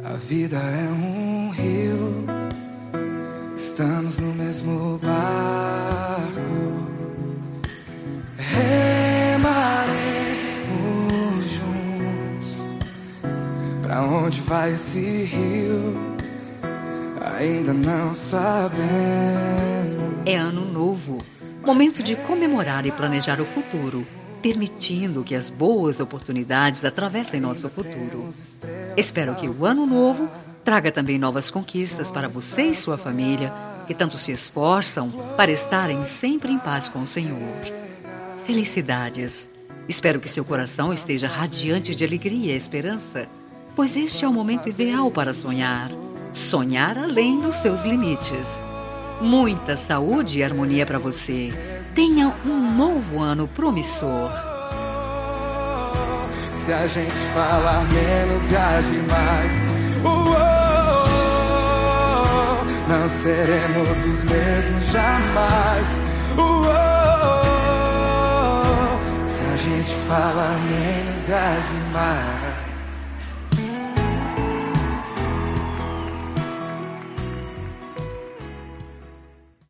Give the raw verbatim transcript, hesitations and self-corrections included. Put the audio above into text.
A vida é um rio, estamos no mesmo barco. Remaremos juntos. Pra onde vai esse rio? Ainda não sabemos. É ano novo, momento de comemorar e planejar o futuro, permitindo que as boas oportunidades atravessem nosso futuro. Espero que o ano novo traga também novas conquistas para você e sua família, que tanto se esforçam para estarem sempre em paz com o Senhor. Felicidades! Espero que seu coração esteja radiante de alegria e esperança, pois este é o momento ideal para sonhar. Sonhar além dos seus limites. Muita saúde e harmonia para você. Tenha um novo ano promissor. Se a gente falar menos e agir mais, uh, oh, não seremos os mesmos jamais. Uh, oh, se a gente falar menos e agir mais.